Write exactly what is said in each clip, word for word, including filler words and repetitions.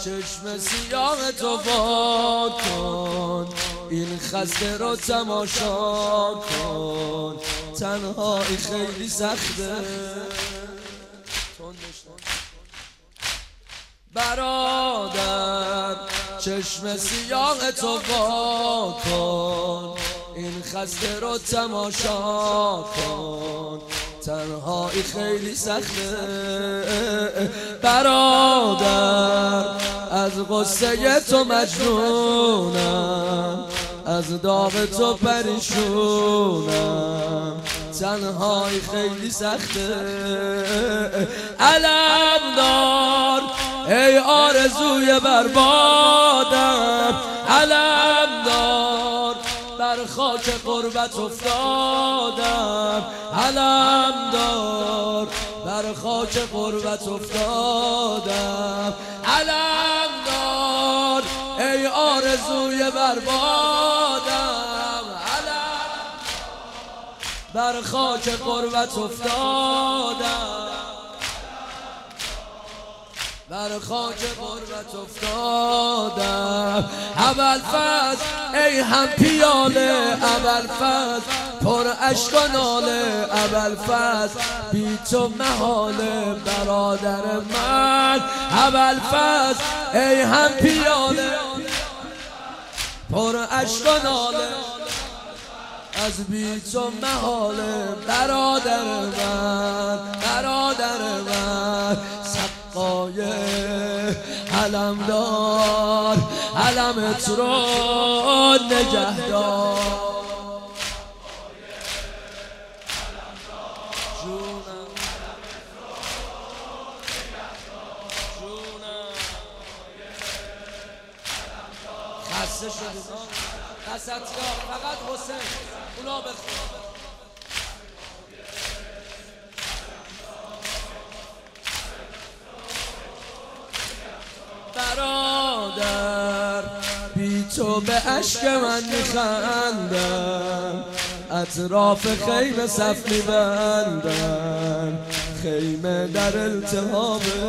چشم سیاه تو وا کن، این خسته رو تماشا کن، تنهایی خیلی سخته. برادر چشم سیاه تو وا کن، این خسته رو تماشا کن، تنهایی خیلی سخته. برادر از غصه تو مجنونم، از داغ تو پریشونم، تنهایی خیلی سخته. علم دار ای آرزوی بربادم، علم دار بر خاک غربت افتادم، علم دار بر خاک غربت افتادم، علم دار ای آرزوی بربادم، علم بر خاک غربت افتادم، بر خاک غربت افتادم. ابوالفضل ای هم پیاله، ابوالفضل پر اشک و ناله، ابوالفضل بی تو محاله برادر من، ابوالفضل ای هم پیاله پر اشک و ناله، از بی تو محاله برادر من، برادر من. سقای علم دار علمت رو نگه دار، جونم جونم خسته شدی قصد فقط حسین اونا بخون. برادر بی تو به عشق من میخندم، اطراف خیمه صف میبندم، خیمه در التهابه.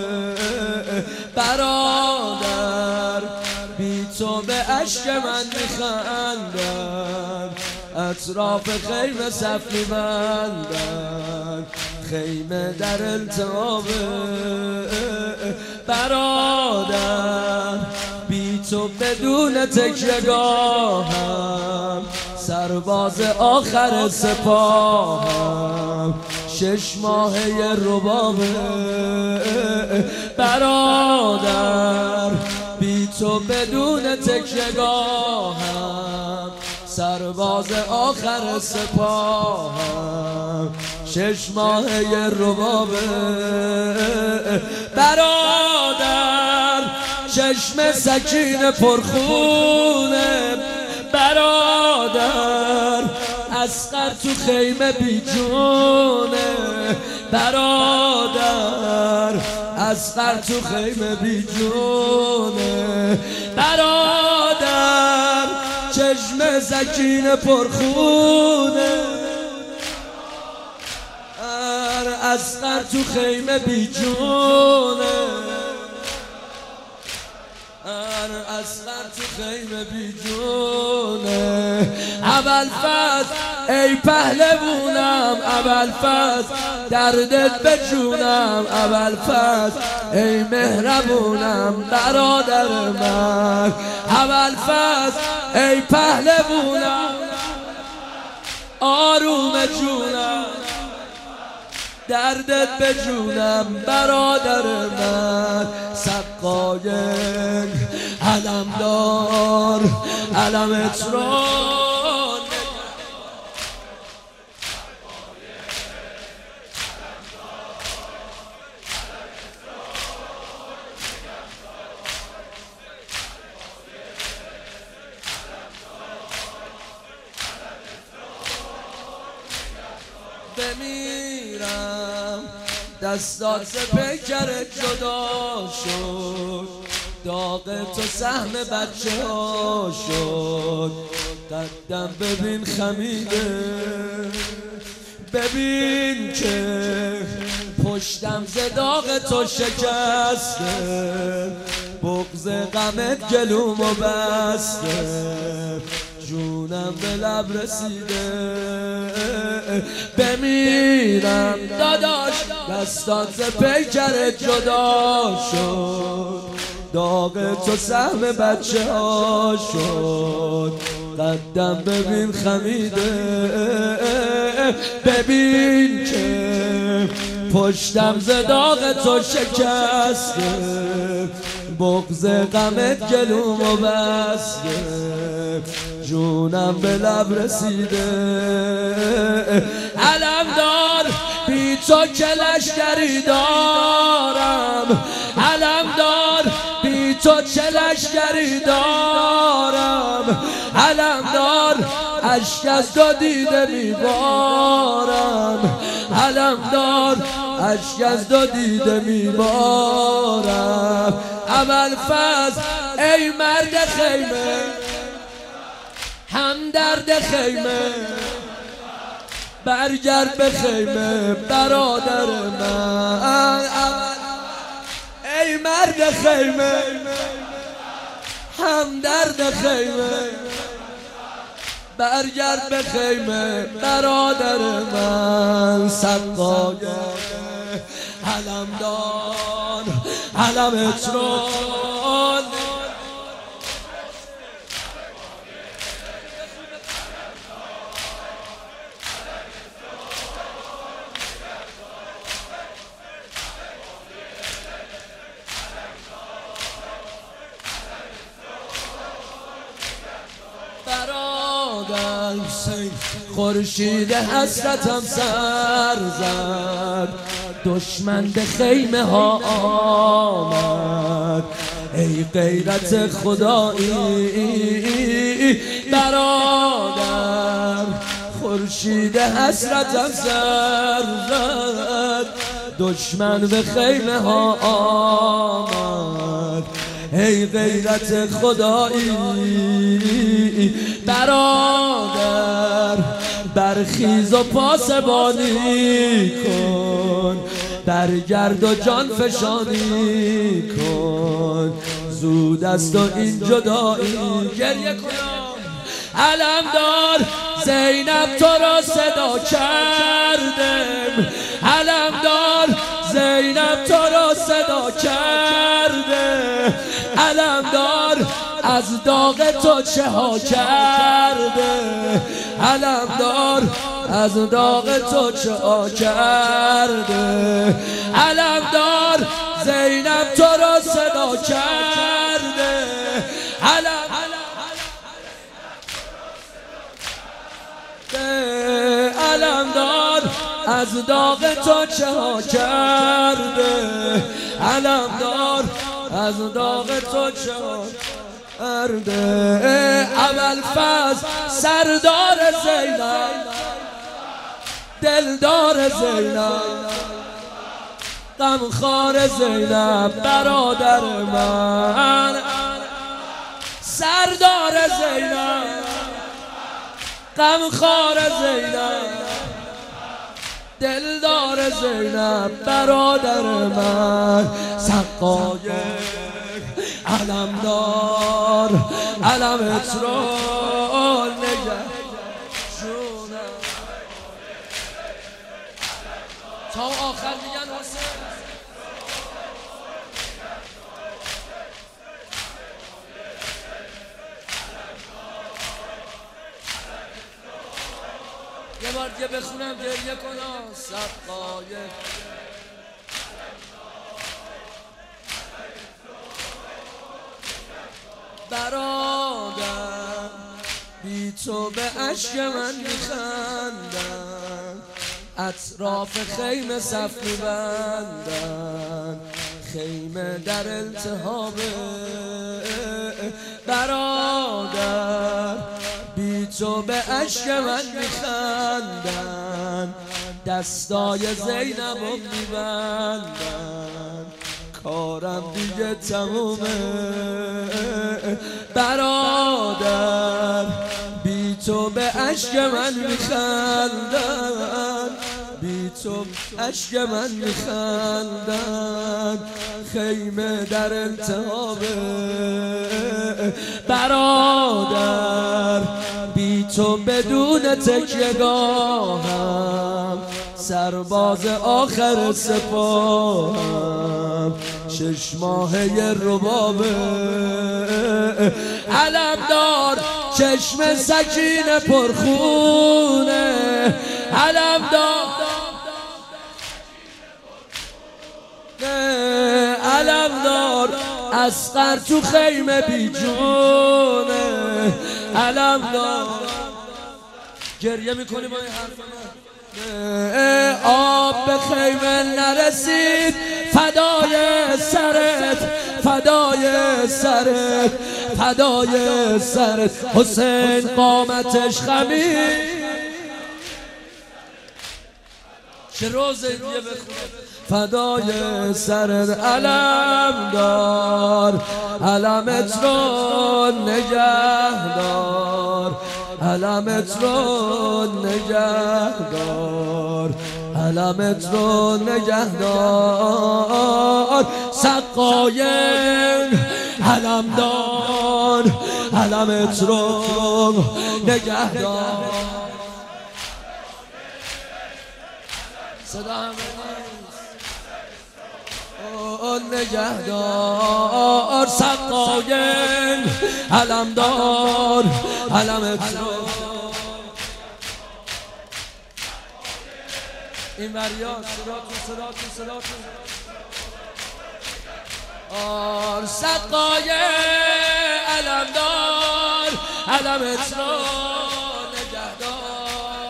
برادر بی تو به عشق من میخندم، اطراف خیمه صف میبندم، خیمه در التهابه. برادر بی تو بدون تکیه‌گاهم، سرباز آخر سپاهم، شش ماهه ربابه. برادر بی تو بدون تکیه‌گاهم، سرباز آخر سپاهم، شش ماهه ربابه. برادر چشم سکینه پرخونه، برادر اصغر تو خیمه بی جونه، برادر اصغر تو خیمه بی جونه. برادر چشم سکینه پرخونه، اصغر تو خیمه بی جونه، اصغر تو خیمه بی جونه. ابوالفضل ای پهلوونم، ابوالفضل دردت به جونم، ابوالفضل ای مهربونم برادر من، ابوالفضل ای پهلوونم آروم جونم، دردت به جونم برادر من. سقای علم دار علمت رو بمیرم، دستات ز پیکرت جدا شد، داغ تو سهم بچه ها شد، قدم ببین خمیده، ببین که پشتم ز داغ تو شکسته، بغض غمت گلومو بسته، جونم به لب رسیده. بمیرم داداش دستان ز پیکرت جدا شد، داغ تو سهم بچه ها شد. قدم ببین خمیده، ببین که پشتم ز داغ تو شکسته، بغض غمت گلومو بسته، جونم به لب رسیده. علم دار بی تو که لشکری دارم، علم دار بی تو چه لشکری دارم، علم دار اشک از دو دیده میبارم، علم دار اشک از دو دیده میبارم. ابوالفضل ای مرد خیمه، همدرد خیمه، برگرد به خیمه برادر من. ای مرد خیمه، همدرد خیمه، برگرد به خیمه برادر من. سقای علم دار علمت رو برادر حسین، خورشید حسرتم سر زد، دشمن به خیمه ها آمد. ای غیرت خدایی برادر، خورشید حسرتم سر زد، دشمن به خیمه ها آمد. ای غیرت خدایی برادر، برخیز و پاسبانی کن، برگرد و جان فشانی کن، زود است و این جدایی. گریه کنم علم دار زینب تو را صدا کردم، علم دار زینب تو را صدا کرده، علم دار از داغ تو چه ها کرده، علم دار از داغ تو چه ها کرده، علم دار زینب تو را صدا کرده، علم علم دار از داغ تو چه ها کرده، علم دار از داغ تو چه ها کرده. ابوالفضل سردار زینب، دلدار زینب، غمخوار زینب برادر من. سردار زینب، غمخوار زینب، دلدار زینب برادر من. سقای علمدار علمت رو نگه جونم تا آخر میگن حسین. یه بار دیگه بخونم گریه کنم. سقای برادر بی تو به عشق من میخندن، اطراف خیمه صف میبندن، خیمه در التهابه. برادر بی تو به عشق من میخندن، دستای زینب رو میبندن، کارم دیگه تمومه. برادر بی تو به عشق من میخندن، بی تو اشک من میخندن، خیمه در انتهابه. برادر بی تو بدون تکیه‌گاهم، سرباز آخر سپاهم، شش ماهه ربابه. علمدار چشم سکینه پرخونه، علمدار علمدار اصغر تو خیمه بیجونه. علمدار گریه میکنی با این حرف من، آب به خیمه نرسید، فدای سرت فدای سرت فدای سرت. حسین قامتش خمید، چه روزه دیگه بخونه. فدای سرت علمدار، علمت رو نگهدار، علمت رو نگهدار، علمت رو نگهدار. سقایم علمدار، علمت رو نگهدار. صدا همه نگهدار. سقایم علمدار، علمت رو. این وریا صداتون صداتون صداتون. آر سقایم علمدار، علمت رو نگهدار.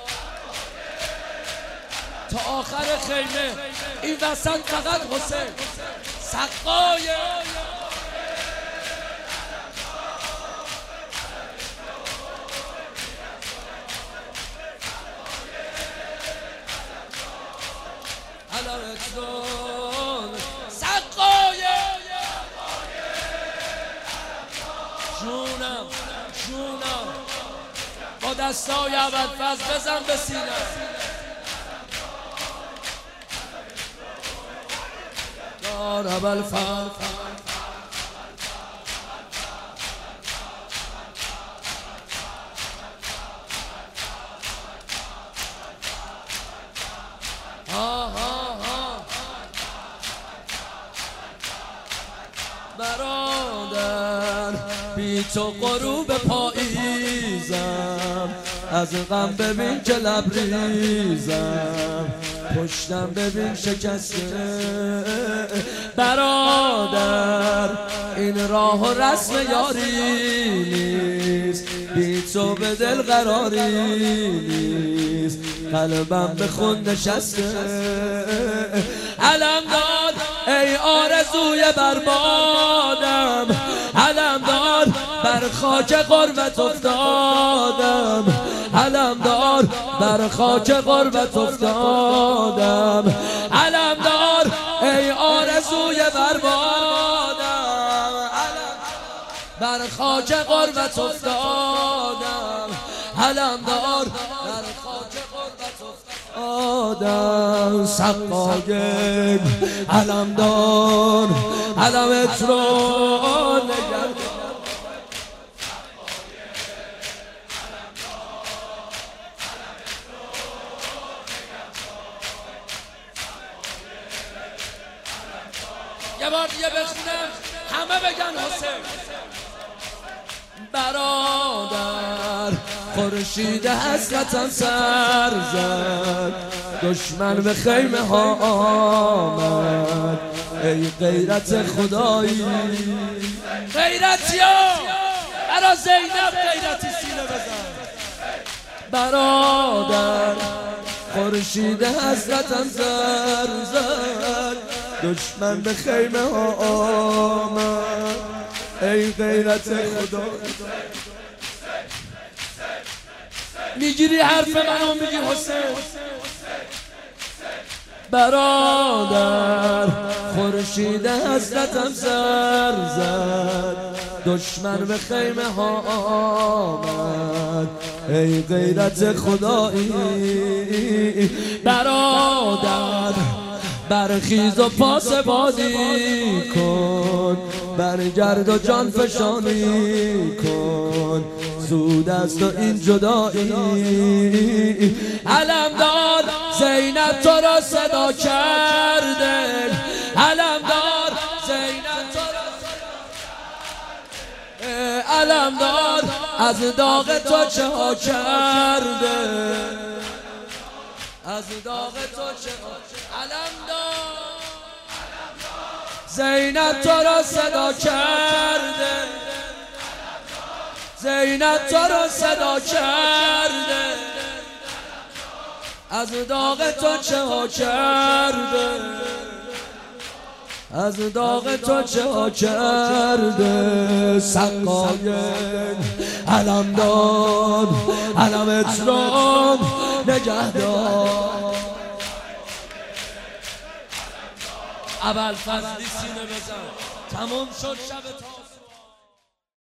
تا آخر خیمه این وسط فقط حسین. سقایم علمت رو. سقایم جونم جونم با دستای ابوالفضل بزن به سینه. دار ابوالفضل برادر بی تو غروب پاییزم، از غم ببین که لبریزم، پشتم ببین شکسته. برادر این راه و رسم یاری نیست، بی تو به دل قراری نیست، قلبم به خون نشسته. علمدار ای آرزوی بربادم، علمدار بر خاک غربت افتادم، علمدار بر خاک غربت افتادم. علمدار ای آرزوی بربادم، بر خاک غربت افتادم، علمدار بر خاک غربت افتادم. سقایم علمدار، علمت رو نگهدار. یه بار دیگه بخونم همه بگن حسین. برادر خورشید حسرتم سر زد، دشمن به خیمه ها آمد، ای غیرت خدایی. غیرتیا برا زینب غیرتی سینه بزن. برادر خورشید حسرتم سر زد، دشمن به خیمه ها آمد، ای غیرت خدا. میگیری حرف منو میگی حسین. برادر خورشید حسرتم سر زد، دشمن به خیمه ها آمد، ای غیرت خدایی. برادر برخیز و پاسبانی کن، برگرد و جان فشانی کن، زود است و این جدایی. علمدار زینب تو را صدا کرده، علمدار زینب تو را صدا کرده، علمدار از داغ تو چه ها کرده، از داغ تو چه ها کرده. علمدار زینب تو را صدا کرده، زینب تو را صدا کرده، از داغ تو چه ها کرده، از داغ تو چه ها کرده. سقاین علمدار علم اسلام نگهدار، ابوالفضلی سینه بزن. تمام شد شب تا